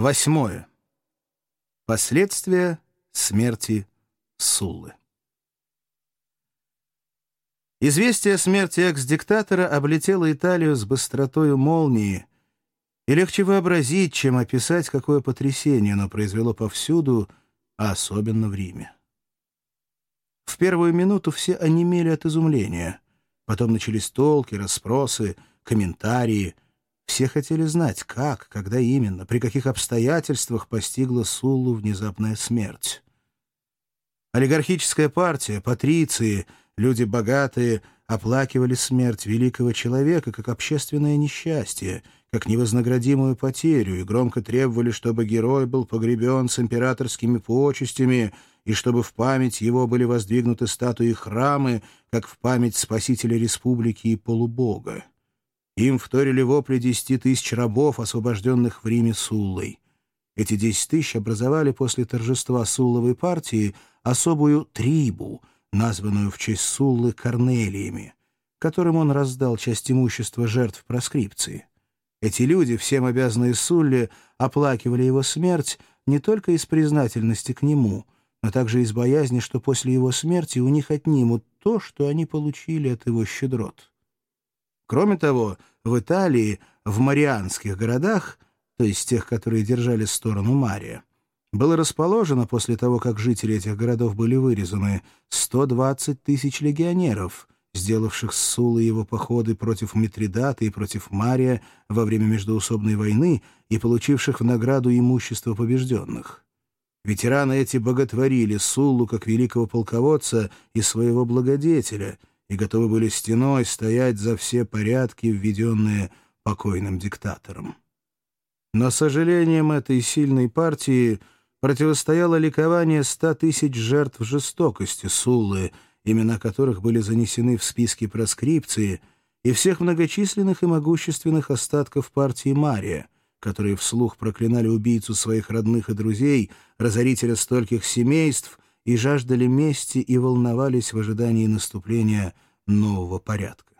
8. Последствия смерти Суллы. Известие о смерти экс-диктатора облетело Италию с быстротою молнии, и легче вообразить, чем описать, какое потрясение оно произвело повсюду, а особенно в Риме. В первую минуту все онемели от изумления. Потом начались толки, расспросы, комментарии. Все хотели знать, как, когда именно, при каких обстоятельствах постигла Суллу внезапная смерть. Олигархическая партия, патриции, люди богатые оплакивали смерть великого человека как общественное несчастье, как невознаградимую потерю, и громко требовали, чтобы герой был погребен с императорскими почестями и чтобы в память его были воздвигнуты статуи и храмы, как в память спасителя республики и полубога. Им вторили вопли 10 тысяч рабов, освобожденных в Риме Суллой. Эти 10 тысяч образовали после торжества Сулловой партии особую трибу, названную в честь Суллы Корнелиями, которым он раздал часть имущества жертв проскрипции. Эти люди, всем обязанные Сулле, оплакивали его смерть не только из признательности к нему, но также из боязни, что после его смерти у них отнимут то, что они получили от его щедрот. Кроме того, в Италии, в марианских городах, то есть тех, которые держали сторону Мария, было расположено, после того, как жители этих городов были вырезаны, 120 тысяч легионеров, сделавших с Суллой его походы против Митридата и против Мария во время междоусобной войны и получивших в награду имущество побежденных. Ветераны эти боготворили Суллу как великого полководца и своего благодетеля и готовы были стеной стоять за все порядки, введенные покойным диктатором. Но сожалением этой сильной партии противостояло ликование 100 тысяч жертв жестокости Суллы, имена которых были занесены в списки проскрипции, и всех многочисленных и могущественных остатков партии Мария, которые вслух проклинали убийцу своих родных и друзей, разорителя стольких семейств, и жаждали мести и волновались в ожидании наступления нового порядка.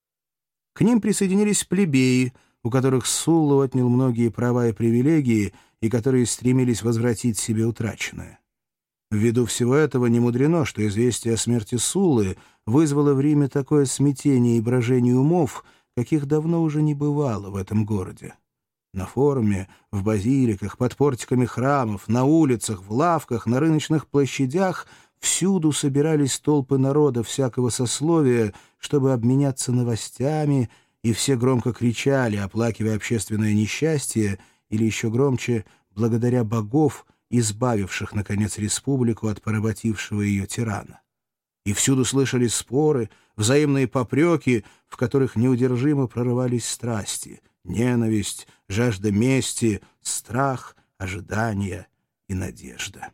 К ним присоединились плебеи, у которых Сулла отнял многие права и привилегии, и которые стремились возвратить себе утраченное. Ввиду всего этого немудрено, что известие о смерти Суллы вызвало в Риме такое смятение и брожение умов, каких давно уже не бывало в этом городе. На форуме, в базиликах, под портиками храмов, на улицах, в лавках, на рыночных площадях всюду собирались толпы народа всякого сословия, чтобы обменяться новостями, и все громко кричали, оплакивая общественное несчастье, или еще громче, благодаря богов, избавивших, наконец, республику от поработившего ее тирана. И всюду слышались споры, взаимные попреки, в которых неудержимо прорывались страсти, ненависть, жажда мести, страх, ожидание и надежда.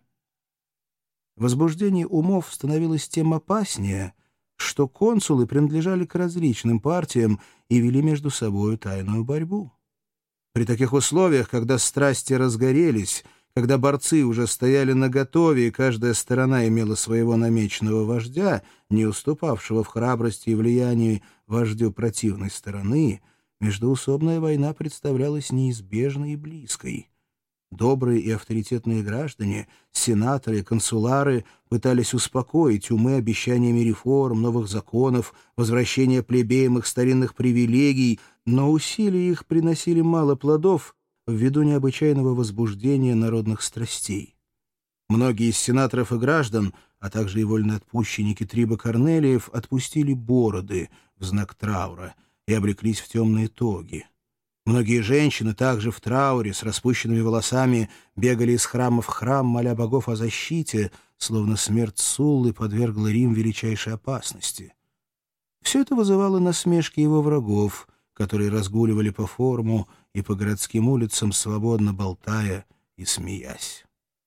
Возбуждение умов становилось тем опаснее, что консулы принадлежали к различным партиям и вели между собою тайную борьбу. При таких условиях, когда страсти разгорелись, когда борцы уже стояли наготове, и каждая сторона имела своего намеченного вождя, не уступавшего в храбрости и влиянии вождю противной стороны, междоусобная война представлялась неизбежной и близкой. Добрые и авторитетные граждане, сенаторы и консулары пытались успокоить умы обещаниями реформ, новых законов, возвращения плебеям их старинных привилегий, но усилия их приносили мало плодов ввиду необычайного возбуждения народных страстей. Многие из сенаторов и граждан, а также и вольноотпущенники трибы Корнелиев, отпустили бороды в знак траура и облеклись в темные тоги. Многие женщины также в трауре с распущенными волосами бегали из храма в храм, моля богов о защите, словно смерть Суллы подвергла Рим величайшей опасности. Все это вызывало насмешки его врагов, которые разгуливали по форуму и по городским улицам, свободно болтая и смеясь.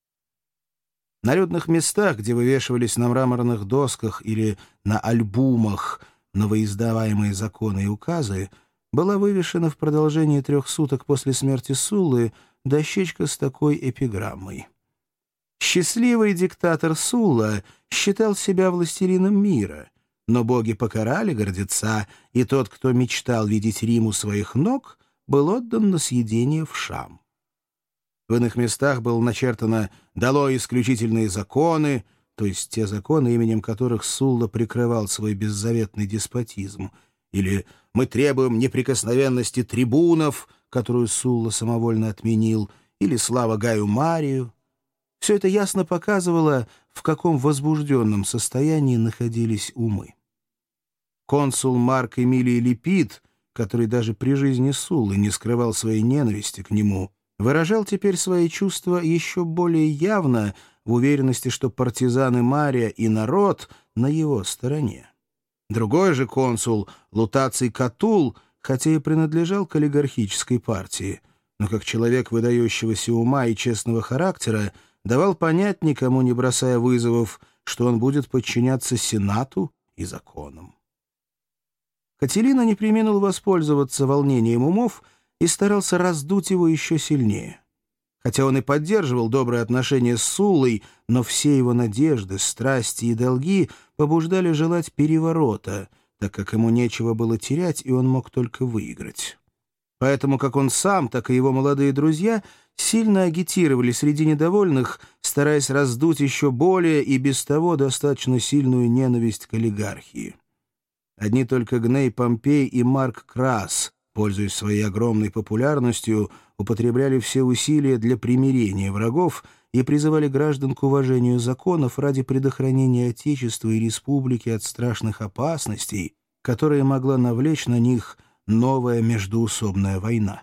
На людных местах, где вывешивались на мраморных досках или на альбумах новоиздаваемые законы и указы, была вывешена в продолжении 3 суток после смерти Суллы дощечка с такой эпиграммой. «Счастливый диктатор Сулла считал себя властелином мира, но боги покарали гордеца, и тот, кто мечтал видеть Рим у своих ног, был отдан на съедение в Шам». В иных местах было начертано «Долой исключительные законы», то есть те законы, именем которых Сулла прикрывал свой беззаветный деспотизм, или «Мы требуем неприкосновенности трибунов», которую Сулла самовольно отменил, или «Слава Гаю Марию». Все это ясно показывало, в каком возбужденном состоянии находились умы. Консул Марк Эмилий Липид, который даже при жизни Суллы не скрывал своей ненависти к нему, выражал теперь свои чувства еще более явно в уверенности, что партизаны Мария и народ на его стороне. Другой же консул, Лутаций Катул, хотя и принадлежал к олигархической партии, но как человек выдающегося ума и честного характера давал понять, никому не бросая вызовов, что он будет подчиняться Сенату и законам. Кателина не преминул воспользоваться волнением умов и старался раздуть его еще сильнее. Хотя он и поддерживал добрые отношения с Суллой, но все его надежды, страсти и долги побуждали желать переворота, так как ему нечего было терять, и он мог только выиграть. Поэтому как он сам, так и его молодые друзья сильно агитировали среди недовольных, стараясь раздуть еще более и без того достаточно сильную ненависть к олигархии. Одни только Гней Помпей и Марк Крас, пользуясь своей огромной популярностью, употребляли все усилия для примирения врагов и призывали граждан к уважению законов ради предохранения Отечества и Республики от страшных опасностей, которые могла навлечь на них новая междоусобная война.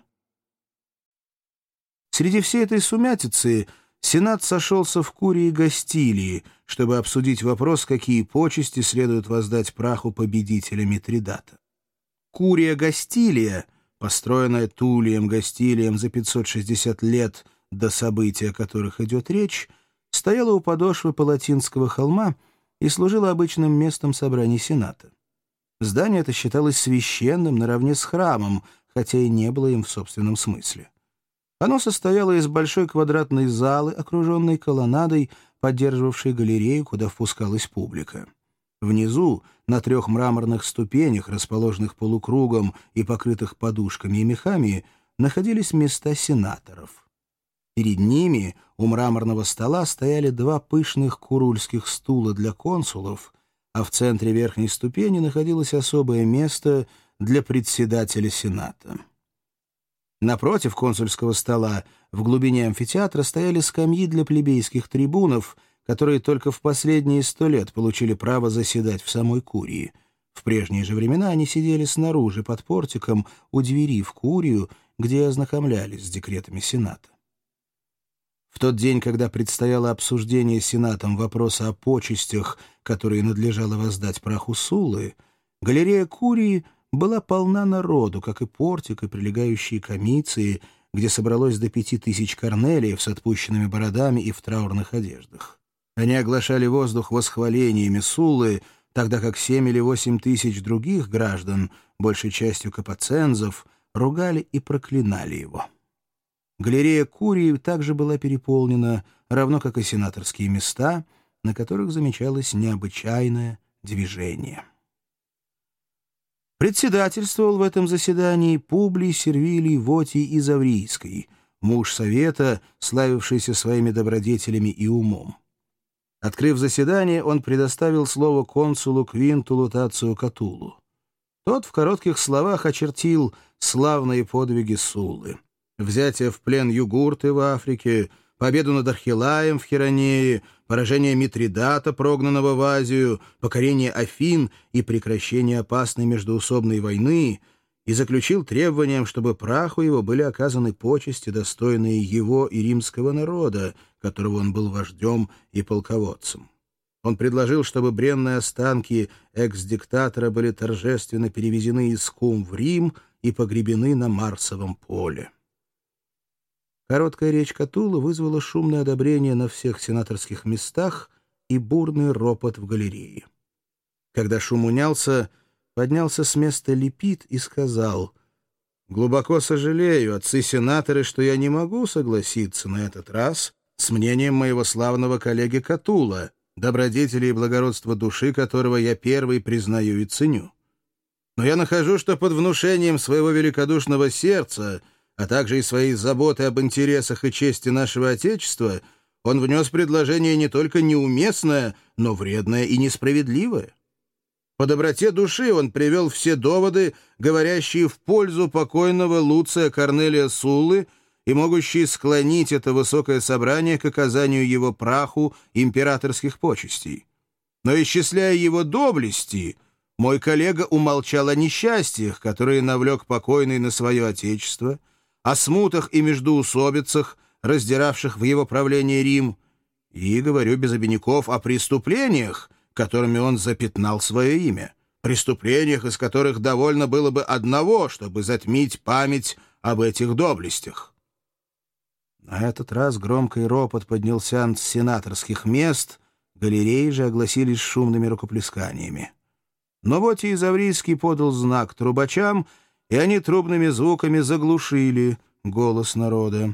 Среди всей этой сумятицы Сенат сошелся в Курии Гастилии, чтобы обсудить вопрос, какие почести следует воздать праху победителя Митридата. Курия Гастилия, построенная Тулием Гастилием за 560 лет до событий, о которых идет речь, стояла у подошвы Палатинского холма и служила обычным местом собраний Сената. Здание это считалось священным наравне с храмом, хотя и не было им в собственном смысле. Оно состояло из большой квадратной залы, окруженной колоннадой, поддерживавшей галерею, куда впускалась публика. Внизу, на 3 мраморных ступенях, расположенных полукругом и покрытых подушками и мехами, находились места сенаторов. Перед ними у мраморного стола стояли 2 пышных курульских стула для консулов, а в центре верхней ступени находилось особое место для председателя Сената. Напротив консульского стола в глубине амфитеатра стояли скамьи для плебейских трибунов, которые только в последние 100 лет получили право заседать в самой Курии. В прежние же времена они сидели снаружи под портиком у двери в Курию, где ознакомлялись с декретами Сената. В тот день, когда предстояло обсуждение Сенатом вопроса о почестях, которые надлежало воздать праху Суллы, галерея Курии была полна народу, как и портик и прилегающие комиции, где собралось до 5000 корнелиев с отпущенными бородами и в траурных одеждах. Они оглашали воздух восхвалениями Суллы, тогда как 7 или 8 тысяч других граждан, большей частью капоцензов, ругали и проклинали его. Галерея Курии также была переполнена, равно как и сенаторские места, на которых замечалось необычайное движение. Председательствовал в этом заседании Публий Сервилий Вотий Изаврийский, муж совета, славившийся своими добродетелями и умом. Открыв заседание, он предоставил слово консулу Квинту Лутацию Катулу. Тот в коротких словах очертил славные подвиги Суллы: взятие в плен Югурты в Африке, победу над Архилаем в Хиронее, поражение Митридата, прогнанного в Азию, покорение Афин и прекращение опасной междоусобной войны, и заключил требованием, чтобы праху его были оказаны почести, достойные его и римского народа, которого он был вождем и полководцем. Он предложил, чтобы бренные останки экс-диктатора были торжественно перевезены из Кум в Рим и погребены на Марсовом поле. Короткая речь Катула вызвала шумное одобрение на всех сенаторских местах и бурный ропот в галерее. Когда шум унялся, поднялся с места Липид и сказал: «Глубоко сожалею, отцы-сенаторы, что я не могу согласиться на этот раз с мнением моего славного коллеги Катула, добродетели и благородства души которого я первый признаю и ценю. Но я нахожу, что под внушением своего великодушного сердца а также из своей заботы об интересах и чести нашего Отечества, он внес предложение не только неуместное, но вредное и несправедливое. По доброте души он привел все доводы, говорящие в пользу покойного Луция Корнелия Суллы и могущие склонить это высокое собрание к оказанию его праху императорских почестей. Но, исчисляя его доблести, мой коллега умолчал о несчастьях, которые навлек покойный на свое Отечество, о смутах и междоусобицах, раздиравших в его правлении Рим, и, говорю без обиняков, о преступлениях, которыми он запятнал свое имя, преступлениях, из которых довольно было бы одного, чтобы затмить память об этих доблестях. На этот раз громкий ропот поднялся с сенаторских мест, галереи же огласились шумными рукоплесканиями. Но вот и Изаврийский подал знак трубачам, и они трубными звуками заглушили голос народа.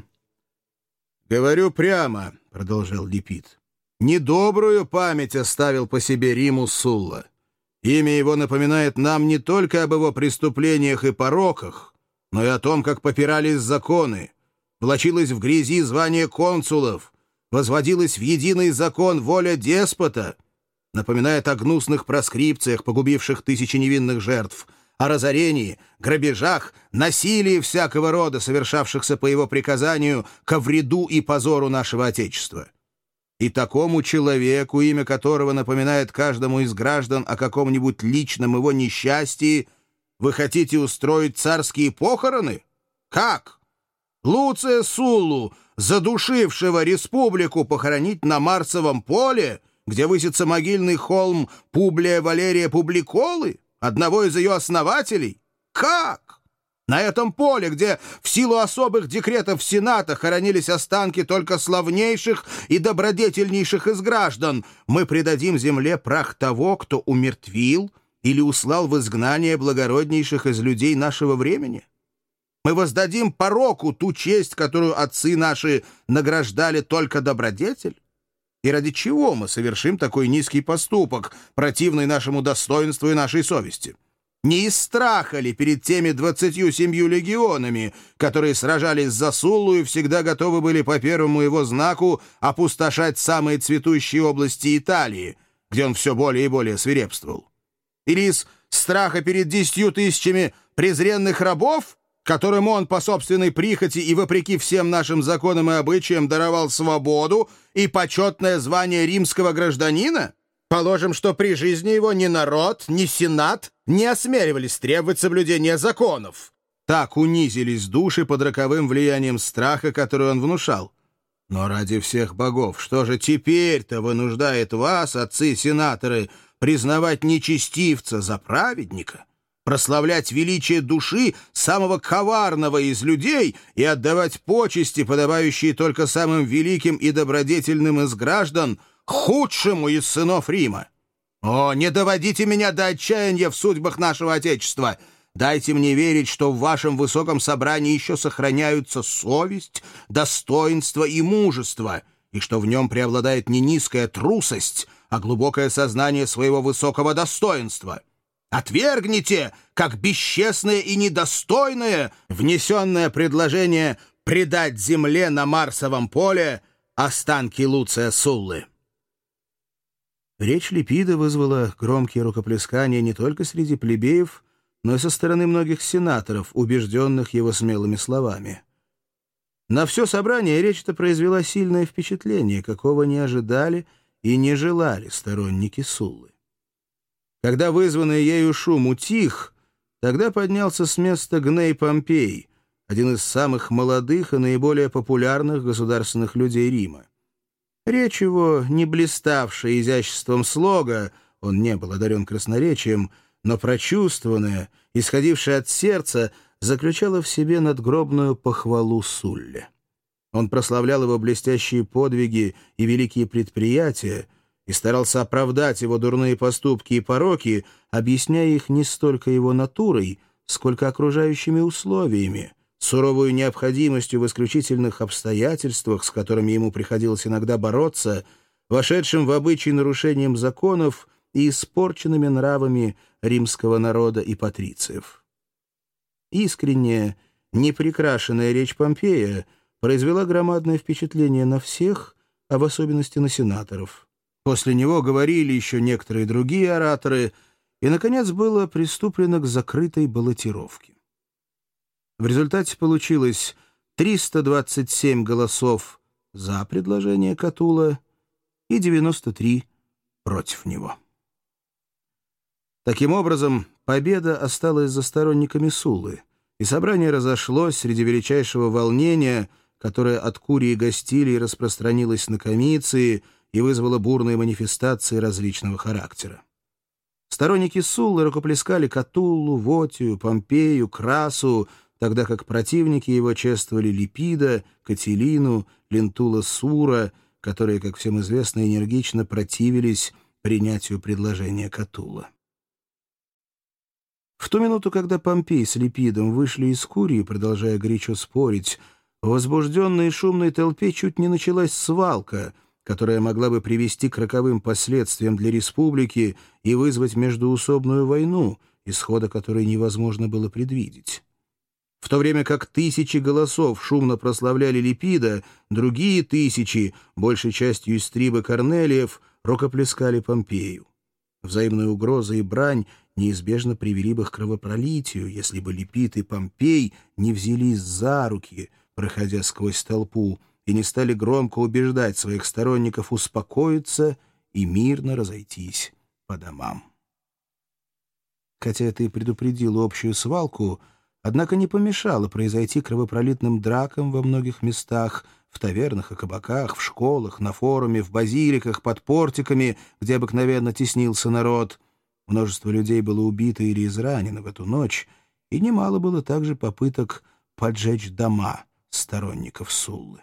«Говорю прямо», — продолжал Лепит, — «недобрую память оставил по себе Риму Сулла. Имя его напоминает нам не только об его преступлениях и пороках, но и о том, как попирались законы, влачилось в грязи звание консулов, возводилась в единый закон воля деспота, напоминает о гнусных проскрипциях, погубивших тысячи невинных жертв, о разорении, грабежах, насилии всякого рода, совершавшихся по его приказанию ко вреду и позору нашего Отечества. И такому человеку, имя которого напоминает каждому из граждан о каком-нибудь личном его несчастье, вы хотите устроить царские похороны? Как? Луция Суллу, задушившего республику, похоронить на Марсовом поле, где высится могильный холм Публия Валерия Публиколы, одного из ее основателей? Как? На этом поле, где в силу особых декретов Сената хоронились останки только славнейших и добродетельнейших из граждан, мы предадим земле прах того, кто умертвил или услал в изгнание благороднейших из людей нашего времени? Мы воздадим пороку ту честь, которую отцы наши награждали только добродетель? И ради чего мы совершим такой низкий поступок, противный нашему достоинству и нашей совести? Не из страха ли перед теми 27 легионами, которые сражались за Суллу и всегда готовы были по первому его знаку опустошать самые цветущие области Италии, где он все более и более свирепствовал? Или из страха перед 10 тысячами презренных рабов, которым он по собственной прихоти и вопреки всем нашим законам и обычаям даровал свободу и почетное звание римского гражданина? Положим, что при жизни его ни народ, ни сенат не осмеливались требовать соблюдения законов. Так унизились души под роковым влиянием страха, который он внушал. Но ради всех богов, что же теперь-то вынуждает вас, отцы-сенаторы, признавать нечестивца за праведника, прославлять величие души самого коварного из людей и отдавать почести, подобающие только самым великим и добродетельным из граждан, худшему из сынов Рима? О, не доводите меня до отчаяния в судьбах нашего Отечества! Дайте мне верить, что в вашем высоком собрании еще сохраняются совесть, достоинство и мужество, и что в нем преобладает не низкая трусость, а глубокое сознание своего высокого достоинства. Отвергните, как бесчестное и недостойное, внесенное предложение предать земле на Марсовом поле останки Луция Суллы. Речь Лепида вызвала громкие рукоплескания не только среди плебеев, но и со стороны многих сенаторов, убежденных его смелыми словами. На все собрание речь эта произвела сильное впечатление, какого не ожидали и не желали сторонники Суллы. Когда вызванный ею шум утих, тогда поднялся с места Гней Помпей, один из самых молодых и наиболее популярных государственных людей Рима. Речь его, не блиставшая изяществом слога, он не был одарен красноречием, но прочувствованная, исходившая от сердца, заключала в себе надгробную похвалу Сулле. Он прославлял его блестящие подвиги и великие предприятия, и старался оправдать его дурные поступки и пороки, объясняя их не столько его натурой, сколько окружающими условиями, суровую необходимостью в исключительных обстоятельствах, с которыми ему приходилось иногда бороться, вошедшим в обычай нарушением законов и испорченными нравами римского народа и патрициев. Искренняя, Неприкрашенная речь Помпея произвела громадное впечатление на всех, а в особенности на сенаторов. После него говорили еще некоторые другие ораторы, и, наконец, было приступлено к закрытой баллотировке. В результате получилось 327 голосов за предложение Катулла и 93 против него. Таким образом, победа осталась за сторонниками Суллы, и собрание разошлось среди величайшего волнения, которое от Курии Гастилии распространилось на комиции и вызвало бурные манифестации различного характера. Сторонники Суллы рукоплескали Катуллу, Вотию, Помпею, Красу, тогда как противники его чествовали Липида, Катилину, Лентула Сура, которые, как всем известно, энергично противились принятию предложения Катулла. В ту минуту, когда Помпей с Липидом вышли из Курии, продолжая горячо спорить, в возбужденной и шумной толпе чуть не началась свалка, которая могла бы привести к роковым последствиям для республики и вызвать междоусобную войну, исхода которой невозможно было предвидеть. В то время как тысячи голосов шумно прославляли Липида, другие тысячи, большей частью из трибы Корнелиев, рукоплескали Помпею. Взаимные угрозы и брань неизбежно привели бы к кровопролитию, если бы Липид и Помпей не взялись за руки, проходя сквозь толпу, и не стали громко убеждать своих сторонников успокоиться и мирно разойтись по домам. Хотя это и предупредило общую свалку, однако не помешало произойти кровопролитным дракам во многих местах, в тавернах и кабаках, в школах, на форуме, в базиликах, под портиками, где обыкновенно теснился народ. Множество людей было убито или изранено в эту ночь, и немало было также попыток поджечь дома сторонников Суллы.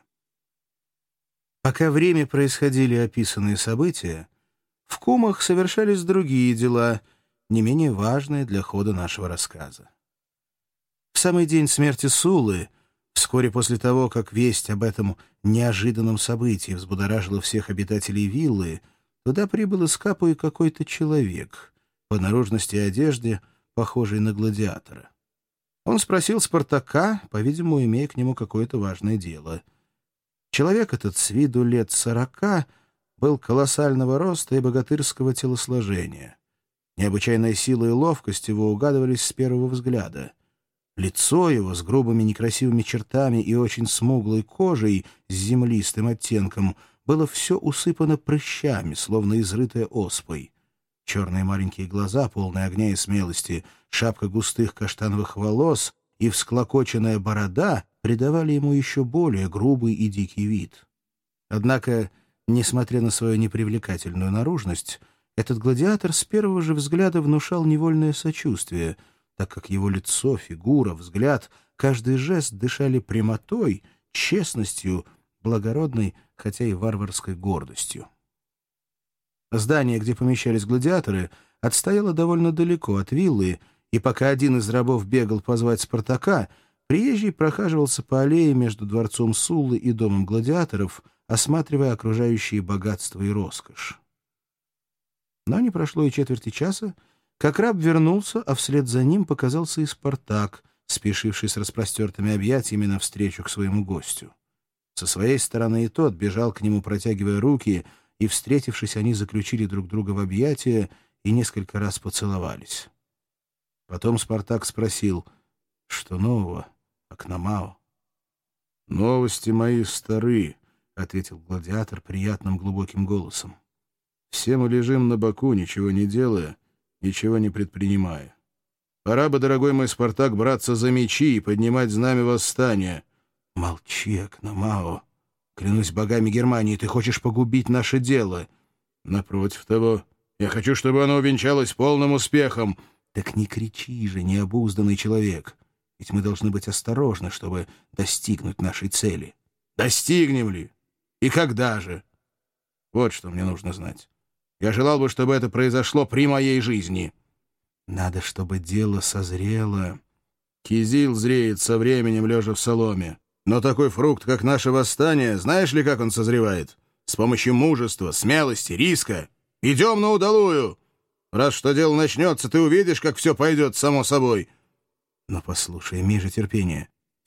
Пока в Риме происходили описанные события, в Кумах совершались другие дела, не менее важные для хода нашего рассказа. В самый день смерти Суллы, вскоре после того, как весть об этом неожиданном событии взбудоражила всех обитателей виллы, туда прибыл из Капуи какой-то человек, по наружности и одежде, похожий на гладиатора. Он спросил Спартака, по-видимому, имея к нему какое-то важное дело. Человек этот с виду лет 40 был колоссального роста и богатырского телосложения. Необычайная сила и ловкость его угадывались с первого взгляда. Лицо его с грубыми некрасивыми чертами и очень смуглой кожей с землистым оттенком было все усыпано прыщами, словно изрытое оспой. Черные маленькие глаза, полные огня и смелости, шапка густых каштановых волос и всклокоченная борода придавали ему еще более грубый и дикий вид. Однако, несмотря на свою непривлекательную наружность, этот гладиатор с первого же взгляда внушал невольное сочувствие, так как его лицо, фигура, взгляд, каждый жест дышали прямотой, честностью, благородной, хотя и варварской гордостью. Здание, где помещались гладиаторы, отстояло довольно далеко от виллы, и пока один из рабов бегал позвать Спартака, приезжий прохаживался по аллее между дворцом Суллы и домом гладиаторов, осматривая окружающие богатства и роскошь. Но не прошло и четверти часа, как раб вернулся, а вслед за ним показался и Спартак, спешивший с распростертыми объятиями навстречу к своему гостю. Со своей стороны и тот бежал к нему, протягивая руки, и, встретившись, они заключили друг друга в объятия и несколько раз поцеловались. Потом Спартак спросил, что нового, Акномао? — Новости мои стары, — ответил гладиатор приятным глубоким голосом. — Все мы лежим на боку, ничего не делая, ничего не предпринимая. Пора бы, дорогой мой Спартак, браться за мечи и поднимать знамя восстания. — Молчи, Акномао. Клянусь богами Германии, ты хочешь погубить наше дело. Напротив того, я хочу, чтобы оно увенчалось полным успехом. Так не кричи же, необузданный человек. Ведь мы должны быть осторожны, чтобы достигнуть нашей цели. Достигнем ли? И когда же? Вот что мне нужно знать. Я желал бы, чтобы это произошло при моей жизни. Надо, чтобы дело созрело. Кизил зреет со временем, лежа в соломе. Но такой фрукт, как наше восстание, знаешь ли, как он созревает? С помощью мужества, смелости, риска. Идем на удалую. Раз что дело начнется, ты увидишь, как все пойдет само собой. Но послушай, имей же терпение.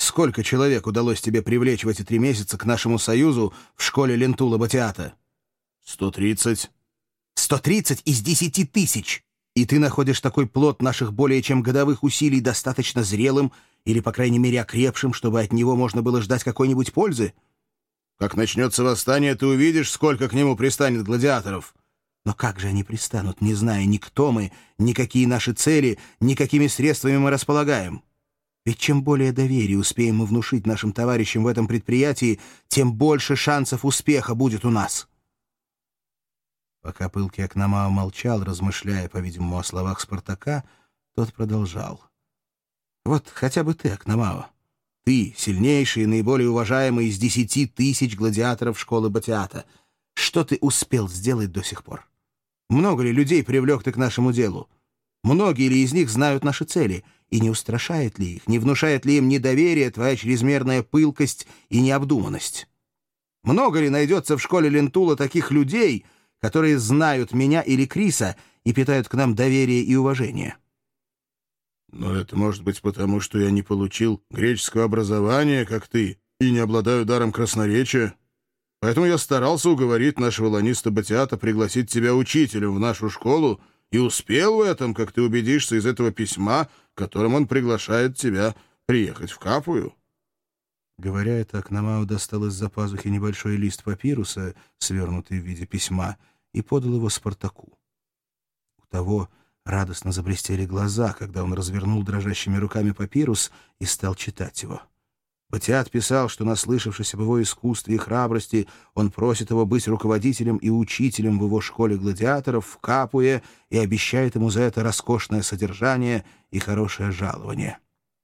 сколько человек удалось тебе привлечь в эти 3 месяца к нашему союзу в школе Лентула Батиата? 130. 130 из 10 тысяч! И ты находишь такой плод наших более чем годовых усилий достаточно зрелым или, по крайней мере, окрепшим, чтобы от него можно было ждать какой-нибудь пользы? Как начнется восстание, ты увидишь, сколько к нему пристанет гладиаторов. Но как же они пристанут, не зная ни кто мы, ни какие наши цели, ни какими средствами мы располагаем? Ведь чем более доверия успеем мы внушить нашим товарищам в этом предприятии, тем больше шансов успеха будет у нас. Пока пылкий Акномао молчал, размышляя, по-видимому, о словах Спартака, тот продолжал. «Вот хотя бы ты, Акномао. Ты, сильнейший и наиболее уважаемый из 10 тысяч гладиаторов школы Батиата. Что ты успел сделать до сих пор? Много ли людей привлек ты к нашему делу? Многие ли из них знают наши цели? И не устрашает ли их, не внушает ли им недоверие твоя чрезмерная пылкость и необдуманность? Много ли найдется в школе Лентула таких людей, которые знают меня или Криса и питают к нам доверие и уважение?» Но это может быть потому, что я не получил греческого образования, как ты, и не обладаю даром красноречия. Поэтому я старался уговорить нашего ланиста Батиата пригласить тебя учителем в нашу школу и успел в этом, как ты убедишься из этого письма, которым он приглашает тебя приехать в Капую». Говоря это, Акномао достал из-за пазухи небольшой лист папируса, свернутый в виде письма, и подал его Спартаку. У того радостно заблестели глаза, когда он развернул дрожащими руками папирус и стал читать его. Батиат писал, что, наслышавшись об его искусстве и храбрости, он просит его быть руководителем и учителем в его школе гладиаторов в Капуе и обещает ему за это роскошное содержание и хорошее жалование.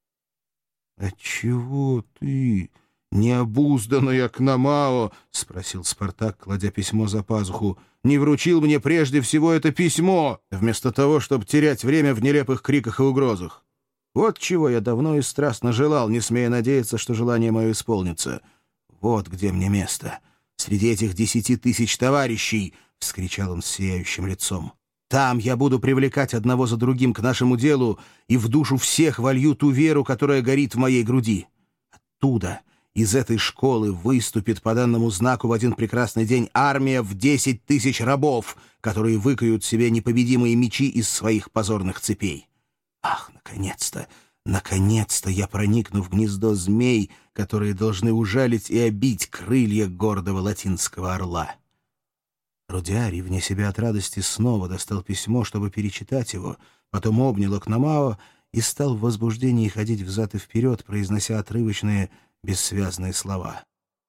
«Отчего ты, необузданный Акномао, — спросил Спартак, кладя письмо за пазуху, — не вручил мне прежде всего это письмо, вместо того, чтобы терять время в нелепых криках и угрозах? Вот чего я давно и страстно желал, не смея надеяться, что желание мое исполнится. Вот где мне место. Среди этих 10 тысяч товарищей, — вскричал он с сияющим лицом. Там я буду привлекать одного за другим к нашему делу и в душу всех волью ту веру, которая горит в моей груди. Оттуда, из этой школы, выступит по данному знаку в один прекрасный день армия в 10 тысяч рабов, которые выкуют себе непобедимые мечи из своих позорных цепей. Ах, наконец-то, наконец-то я проникну в гнездо змей, которые должны ужалить и обить крылья гордого латинского орла». Рудиарий, вне себя от радости, снова достал письмо, чтобы перечитать его, потом обнял Акномао и стал в возбуждении ходить взад и вперед, произнося отрывочные, бессвязные слова.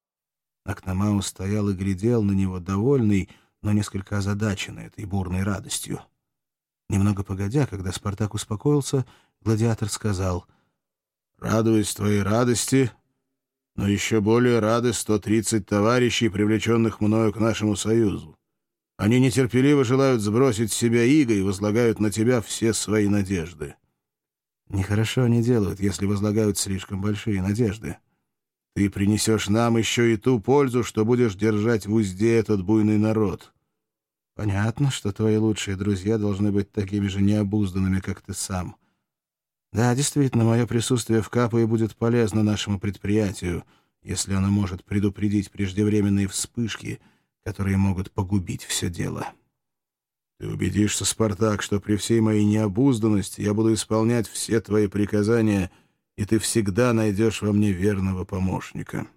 Акномао стоял и глядел на него, довольный, но несколько озадаченный этой бурной радостью. Немного погодя, когда Спартак успокоился, гладиатор сказал: «Радуюсь твоей радости, но еще более рады 130 товарищей, привлеченных мною к нашему союзу. Они нетерпеливо желают сбросить с себя иго и возлагают на тебя все свои надежды». «Нехорошо они делают, если возлагают слишком большие надежды. Ты принесешь нам еще и ту пользу, что будешь держать в узде этот буйный народ. Понятно, что твои лучшие друзья должны быть такими же необузданными, как ты сам. Да, действительно, мое присутствие в Капуе будет полезно нашему предприятию, если оно может предупредить преждевременные вспышки, которые могут погубить все дело». «Ты убедишься, Спартак, что при всей моей необузданности я буду исполнять все твои приказания, и ты всегда найдешь во мне верного помощника».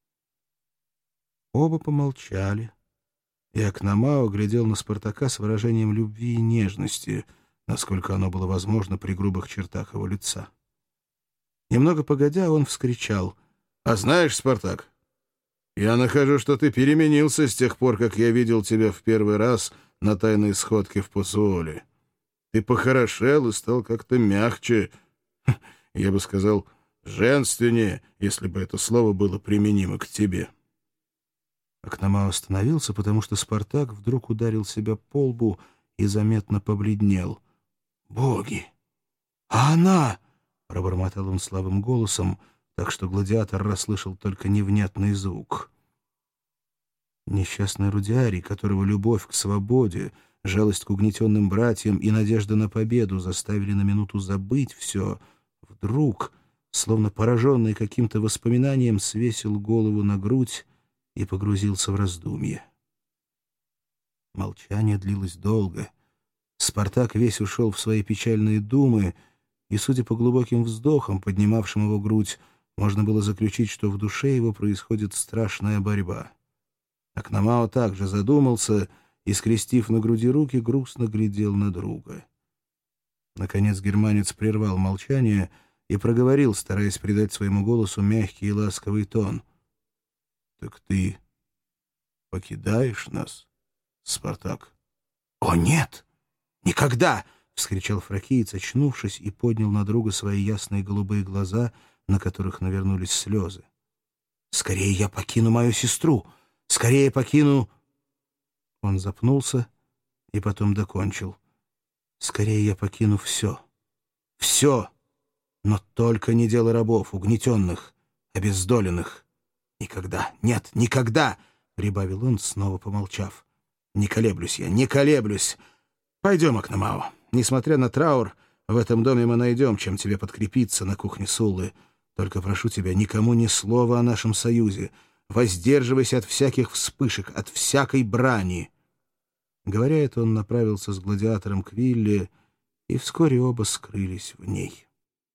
Оба помолчали, и Акномао глядел на Спартака с выражением любви и нежности, насколько оно было возможно при грубых чертах его лица. Немного погодя, он вскричал: «А знаешь, Спартак, я нахожу, что ты переменился с тех пор, как я видел тебя в первый раз на тайной сходке в Пусуоле. Ты похорошел и стал как-то мягче, я бы сказал, женственнее, если бы это слово было применимо к тебе». Акномао остановился, потому что Спартак вдруг ударил себя по лбу и заметно побледнел. «Боги! А она!» — пробормотал он слабым голосом, так что гладиатор расслышал только невнятный звук. Несчастный Рудиарий, которого любовь к свободе, жалость к угнетенным братьям и надежда на победу заставили на минуту забыть все, вдруг, словно пораженный каким-то воспоминанием, свесил голову на грудь и погрузился в раздумье. Молчание длилось долго. Спартак весь ушел в свои печальные думы, и, судя по глубоким вздохам, поднимавшим его грудь, можно было заключить, что в душе его происходит страшная борьба. Акномао также задумался и, скрестив на груди руки, грустно глядел на друга. Наконец германец прервал молчание и проговорил, стараясь придать своему голосу мягкий и ласковый тон. — Так ты покидаешь нас, Спартак? — О, нет! Никогда! — вскричал фракиец, очнувшись, и поднял на друга свои ясные голубые глаза, на которых навернулись слезы. — Скорее я покину мою сестру! Скорее покину... Он запнулся и потом докончил. — Скорее я покину все. Все! Но только не дело рабов, угнетенных, обездоленных. Никогда, нет, никогда! — прибавил он, снова помолчав. — Не колеблюсь я, не колеблюсь! Пойдем, Акномао. Несмотря на траур, в этом доме мы найдем, чем тебе подкрепиться на кухне Суллы. Только прошу тебя, никому ни слова о нашем союзе. Воздерживайся от всяких вспышек, от всякой брани. Говоря это, он направился с гладиатором к вилле, и вскоре оба скрылись в ней.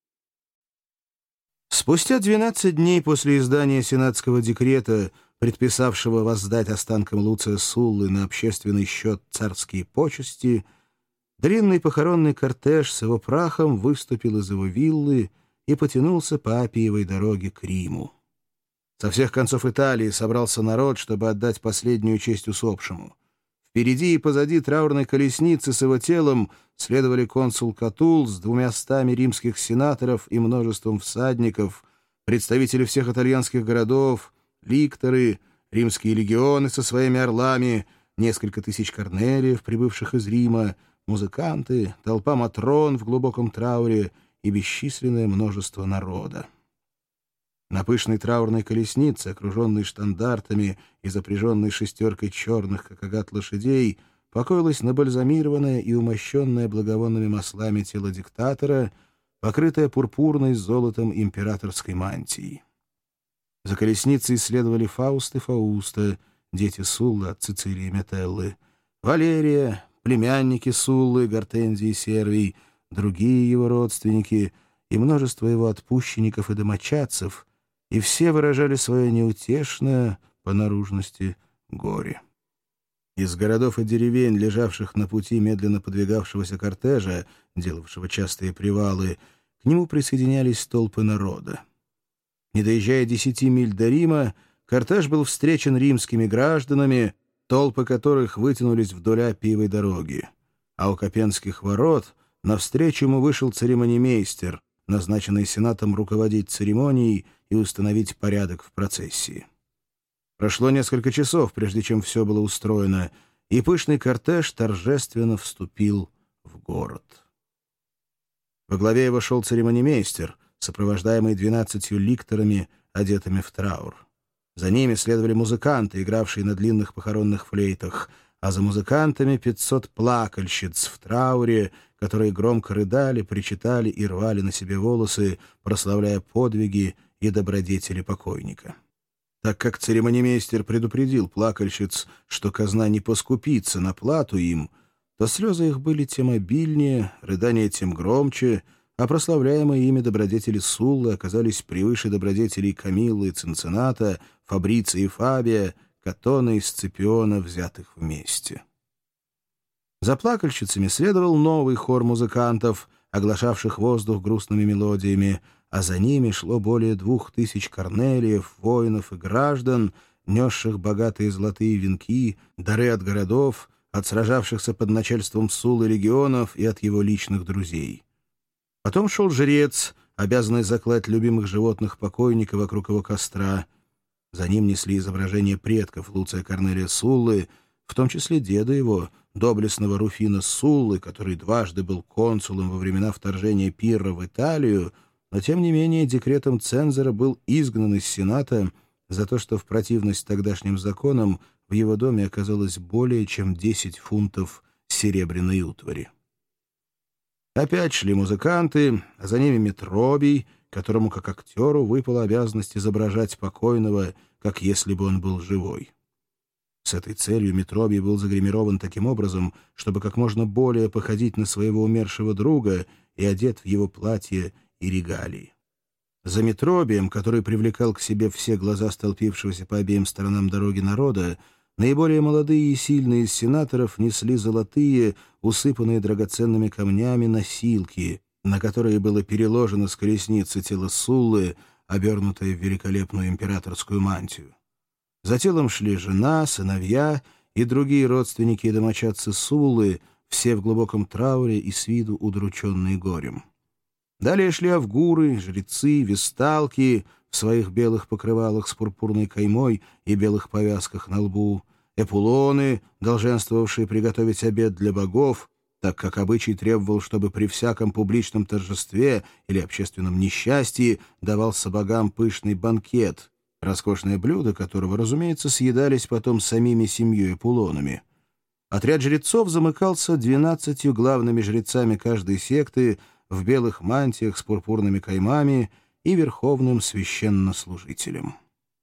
Спустя 12 дней после издания сенатского декрета, предписавшего воздать останкам Луция Суллы на общественный счет царские почести, длинный похоронный кортеж с его прахом выступил из его виллы и потянулся по Аппиевой дороге к Риму. Со всех концов Италии собрался народ, чтобы отдать последнюю честь усопшему. Впереди и позади траурной колесницы с его телом следовали консул Катул с 200 римских сенаторов и множеством всадников, представители всех итальянских городов, ликторы, римские легионы со своими орлами, несколько тысяч корнелиев, прибывших из Рима, музыканты, толпа матрон в глубоком трауре и бесчисленное множество народа. На пышной траурной колеснице, окруженной штандартами и запряженной шестеркой черных, как агат, лошадей, покоилось набальзамированное и умощенное благовонными маслами тело диктатора, покрытое пурпурной с золотом императорской мантией. За колесницей следовали Фауст и Фауста, дети Суллы от Цицилии и Метеллы, Валерия, племянники Суллы, Гортензии и Сервий, другие его родственники и множество его отпущенников и домочадцев, и все выражали свое неутешное по наружности горе. Из городов и деревень, лежавших на пути медленно подвигавшегося кортежа, делавшего частые привалы, к нему присоединялись толпы народа. Не доезжая 10 миль до Рима, кортеж был встречен римскими гражданами, толпы которых вытянулись вдоль Аппиевой дороги. А у Копенских ворот навстречу ему вышел церемонимейстер, назначенный сенатом руководить церемонией и установить порядок в процессии. Прошло несколько часов, прежде чем все было устроено, и пышный кортеж торжественно вступил в город. Во главе его шел церемонимейстер, сопровождаемый 12 ликторами, одетыми в траур. За ними следовали музыканты, игравшие на длинных похоронных флейтах, а за музыкантами 500 плакальщиц в трауре, которые громко рыдали, причитали и рвали на себе волосы, прославляя подвиги и добродетели покойника. Так как церемонимейстер предупредил плакальщиц, что казна не поскупится на плату им, то слезы их были тем обильнее, рыдания тем громче, а прославляемые ими добродетели Суллы оказались превыше добродетелей Камиллы и Цинцинната, Фабриция и Фабия, Катона и Сципиона, взятых вместе. За плакальщицами следовал новый хор музыкантов, оглашавших воздух грустными мелодиями, а за ними шло более 2000 корнелиев, воинов и граждан, несших богатые золотые венки, дары от городов, от сражавшихся под начальством Суллы легионов и от его личных друзей. Потом шел жрец, обязанный заклать любимых животных покойника вокруг его костра. За ним несли изображения предков Луция Корнелия Суллы, в том числе деда его, доблестного Руфина Суллы, который дважды был консулом во времена вторжения Пирра в Италию, но тем не менее декретом цензора был изгнан из Сената за то, что в противность тогдашним законам в его доме оказалось более чем 10 фунтов серебряной утвари. Опять шли музыканты, а за ними Метробий, которому как актеру выпала обязанность изображать покойного, как если бы он был живой. С этой целью Метробий был загримирован таким образом, чтобы как можно более походить на своего умершего друга и одет в его платье и регалии. За Метробием, который привлекал к себе все глаза столпившегося по обеим сторонам дороги народа, наиболее молодые и сильные из сенаторов несли золотые, усыпанные драгоценными камнями носилки, на которые было переложено с колесницы тело Суллы, обернутое в великолепную императорскую мантию. За телом шли жена, сыновья и другие родственники и домочадцы Суллы, все в глубоком трауре и с виду удрученные горем. Далее шли авгуры, жрецы, весталки в своих белых покрывалах с пурпурной каймой и белых повязках на лбу, эпулоны, долженствовавшие приготовить обед для богов, так как обычай требовал, чтобы при всяком публичном торжестве или общественном несчастье давался богам пышный банкет, роскошное блюдо которого, разумеется, съедались потом самими семьей эпулонами. Отряд жрецов замыкался 12 главными жрецами каждой секты в белых мантиях с пурпурными каймами и верховным священнослужителем.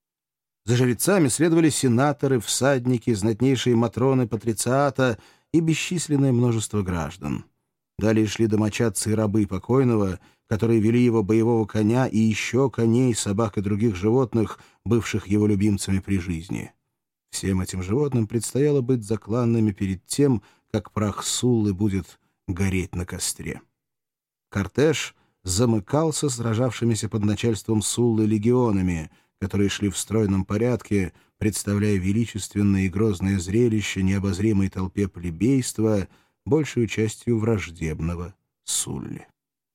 За жрецами следовали сенаторы, всадники, знатнейшие матроны патрициата и бесчисленное множество граждан. Далее шли домочадцы и рабы покойного, которые вели его боевого коня и еще коней, собак и других животных, бывших его любимцами при жизни. Всем этим животным предстояло быть закланными перед тем, как прах Суллы будет гореть на костре. Кортеж замыкался сражавшимися под начальством Суллы легионами, которые шли в стройном порядке, представляя величественное и грозное зрелище необозримой толпе плебейства, большую частью враждебного Сулле.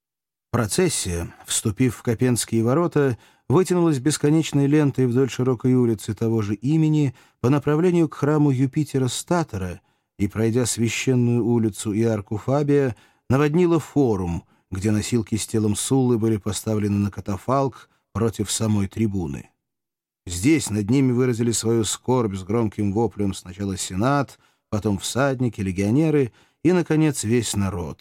Процессия, вступив в Копенские ворота, вытянулась бесконечной лентой вдоль широкой улицы того же имени по направлению к храму Юпитера Статора и, пройдя священную улицу и арку Фабия, наводнила форум, где носилки с телом Суллы были поставлены на катафалк против самой трибуны. Здесь над ними выразили свою скорбь с громким воплем сначала сенат, потом всадники, легионеры и, наконец, весь народ.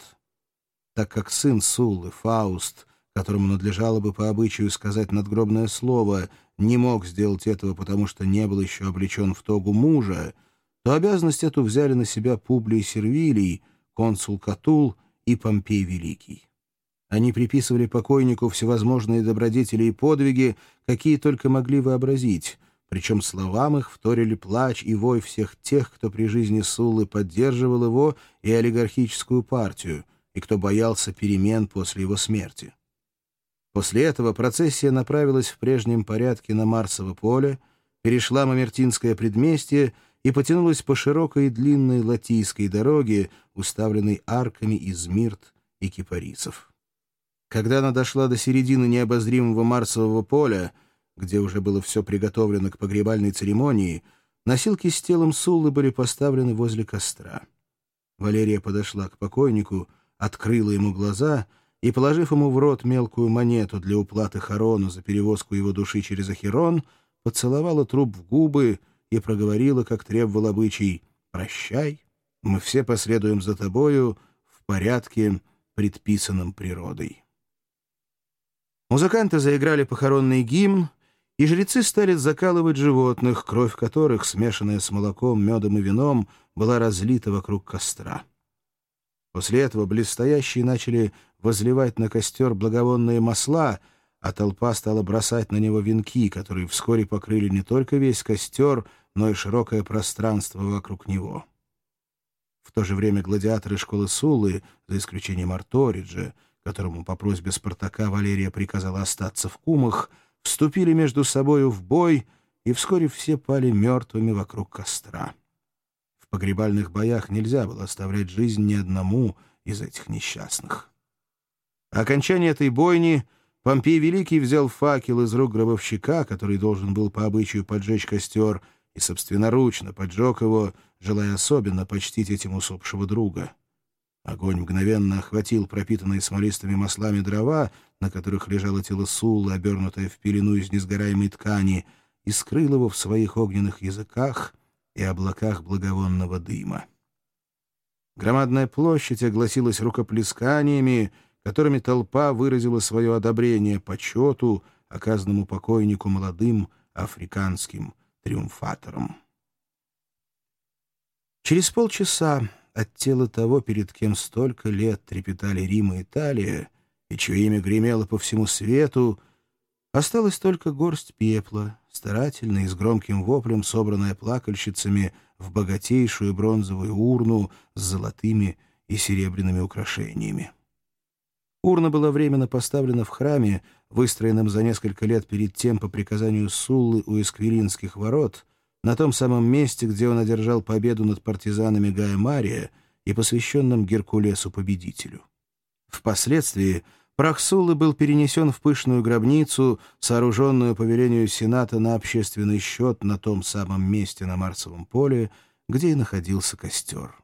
Так как сын Суллы, Фауст, которому надлежало бы по обычаю сказать надгробное слово, не мог сделать этого, потому что не был еще облечен в тогу мужа, то обязанность эту взяли на себя Публий Сервилий, консул Катул и Помпей Великий. Они приписывали покойнику всевозможные добродетели и подвиги, какие только могли вообразить, причем словам их вторили плач и вой всех тех, кто при жизни Суллы поддерживал его и олигархическую партию, и кто боялся перемен после его смерти. После этого процессия направилась в прежнем порядке на Марсово поле, перешла Мамертинское предместье и потянулась по широкой и длинной латийской дороге, уставленной арками из мирт и кипарисов. Когда она дошла до середины необозримого Марсового поля, где уже было все приготовлено к погребальной церемонии, носилки с телом Суллы были поставлены возле костра. Валерия подошла к покойнику, открыла ему глаза и, положив ему в рот мелкую монету для уплаты хорону за перевозку его души через Ахерон, поцеловала труп в губы и проговорила, как требовал обычай: «Прощай, мы все последуем за тобою в порядке, предписанном природой». Музыканты заиграли похоронный гимн, и жрецы стали закалывать животных, кровь которых, смешанная с молоком, медом и вином, была разлита вокруг костра. После этого близстоящие начали возливать на костер благовонные масла, а толпа стала бросать на него венки, которые вскоре покрыли не только весь костер, но и широкое пространство вокруг него. В то же время гладиаторы школы Суллы, за исключением Арториджа, которому по просьбе Спартака Валерия приказала остаться в Кумах, вступили между собою в бой, и вскоре все пали мертвыми вокруг костра. В погребальных боях нельзя было оставлять жизнь ни одному из этих несчастных. По окончании этой бойни Помпей Великий взял факел из рук гробовщика, который должен был по обычаю поджечь костер, и собственноручно поджег его, желая особенно почтить этим усопшего друга. Огонь мгновенно охватил пропитанные смолистыми маслами дрова, на которых лежало тело Суллы, обернутое в пелену из несгораемой ткани, и скрыл его в своих огненных языках и облаках благовонного дыма. Громадная площадь огласилась рукоплесканиями, которыми толпа выразила свое одобрение почету, оказанному покойнику молодым африканским триумфатором. Через полчаса от тела того, перед кем столько лет трепетали Рим и Италия, и чье имя гремело по всему свету, осталась только горсть пепла, старательно и с громким воплем собранная плакальщицами в богатейшую бронзовую урну с золотыми и серебряными украшениями. Урна была временно поставлена в храме, выстроенном за несколько лет перед тем по приказанию Суллы у Эсквилинских ворот, на том самом месте, где он одержал победу над партизанами Гая Мария и посвященном Геркулесу-победителю. Впоследствии прах Суллы был перенесен в пышную гробницу, сооруженную по велению Сената на общественный счет на том самом месте на Марсовом поле, где и находился костер.